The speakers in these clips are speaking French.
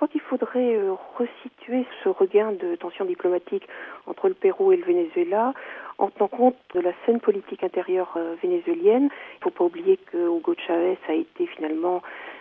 crois qu'il faudrait resituer ce regain de tensions diplomatiques entre le Pérou et le Venezuela en tenant compte de la scène politique intérieure vénézuélienne. Il ne faut pas oublier que Hugo Chavez a été finalement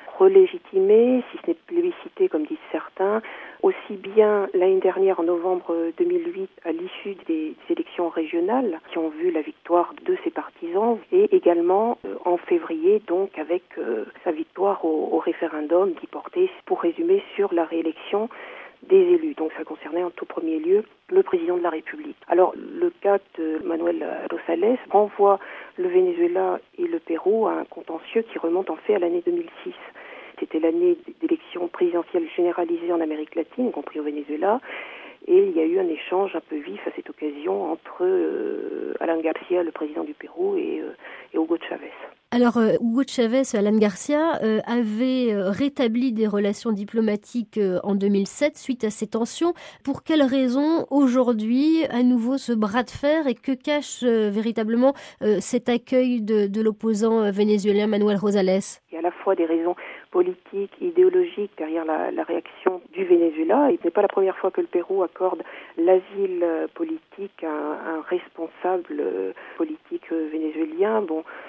relégitimé, si ce n'est plébiscité comme disent certains, aussi bien l'année dernière en novembre 2008 à l'issue des élections régionales qui ont vu la victoire de ses partisans et également en février donc avec sa victoire au référendum qui portait, pour résumer, sur la réélection des élus. Donc ça concernait en tout premier lieu le président de la République. Alors le cas de Manuel Rosales renvoie le Venezuela et le Pérou à un contentieux qui remonte en fait à l'année 2006. C'était l'année d'élections présidentielles généralisées en Amérique latine, y compris au Venezuela, et il y a eu un échange un peu vif à cette occasion entre Alan Garcia, le président du Pérou, et Hugo Chavez. Alors, Hugo Chavez, Alan Garcia, avait rétabli des relations diplomatiques en 2007 suite à ces tensions. Pour quelles raisons, aujourd'hui, à nouveau ce bras de fer et que cache véritablement cet accueil de l'opposant vénézuélien Manuel Rosales? Il y a à la fois des raisons politiques, idéologiques derrière la réaction du Venezuela. Et ce n'est pas la première fois que le Pérou accorde l'asile politique à un responsable politique vénézuélien.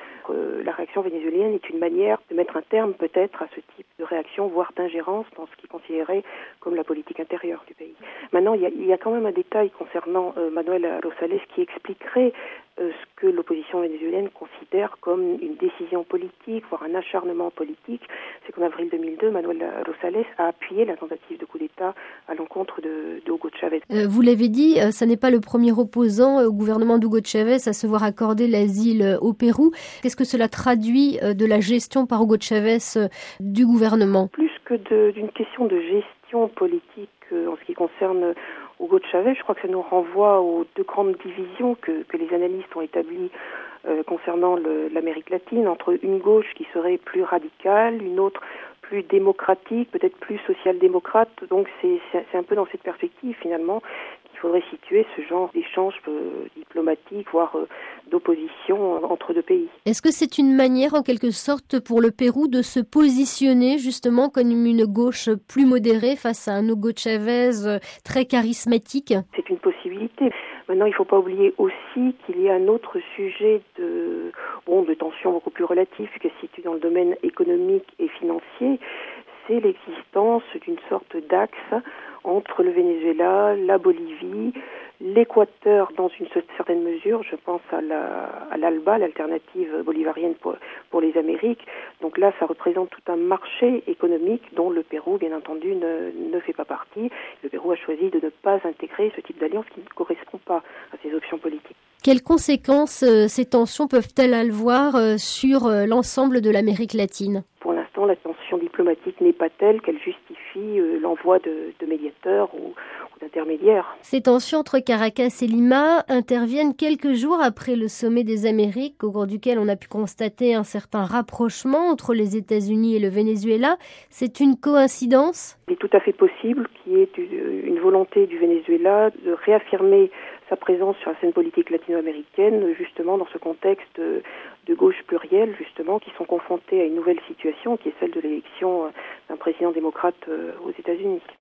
La réaction vénézuélienne est une manière de mettre un terme peut-être à ce type de réaction, voire d'ingérence dans ce qui est considéré comme la politique intérieure du pays. Maintenant, il y a quand même un détail concernant Manuel Rosales qui expliquerait ce que l'opposition vénézuélienne considère comme une décision politique, voire un acharnement politique. C'est qu'en avril 2002, Manuel Rosales a appuyé la tentative de coup d'État à l'encontre de Hugo Chavez. Vous l'avez dit, ça n'est pas le premier opposant au gouvernement d'Hugo Chavez à se voir accorder l'asile au Pérou. Qu'est-ce que cela traduit de la gestion par Hugo Chavez du gouvernement? Plus que d'une question de gestion politique en ce qui concerne Hugo Chavez, je crois que ça nous renvoie aux deux grandes divisions que les analystes ont établies concernant l'Amérique latine, entre une gauche qui serait plus radicale, une autre plus démocratique, peut-être plus social-démocrate. Donc c'est un peu dans cette perspective finalement qu'il faudrait situer ce genre d'échange diplomatique, voire d'opposition entre deux pays. Est-ce que c'est une manière en quelque sorte pour le Pérou de se positionner justement comme une gauche plus modérée face à un Hugo Chavez très charismatique? C'est une possibilité. Maintenant, il ne faut pas oublier aussi qu'il y a un autre sujet de tension beaucoup plus relatif qui se situe dans le domaine économique et financier. C'est l'existence d'une sorte d'axe entre le Venezuela, la Bolivie, l'Équateur dans une certaine mesure, je pense à l'ALBA, l'alternative bolivarienne pour les Amériques. Donc là, ça représente tout un marché économique dont le Pérou, bien entendu, ne fait pas partie. Le Pérou a choisi de ne pas intégrer ce type d'alliance qui ne correspond pas à ses options politiques. Quelles conséquences ces tensions peuvent-elles avoir sur l'ensemble de l'Amérique latine? Pour l'instant, la tension diplomatique n'est pas telle qu'elle justifie l'envoi de médiateurs ou d'intermédiaires. Ces tensions entre Caracas et Lima interviennent quelques jours après le sommet des Amériques, au cours duquel on a pu constater un certain rapprochement entre les États-Unis et le Venezuela. C'est une coïncidence? Il est tout à fait possible qu'il y ait une volonté du Venezuela de réaffirmer sa présence sur la scène politique latino-américaine, justement dans ce contexte de gauche plurielle, justement, qui sont confrontés à une nouvelle situation, qui est celle de l'élection d'un président démocrate aux États-Unis.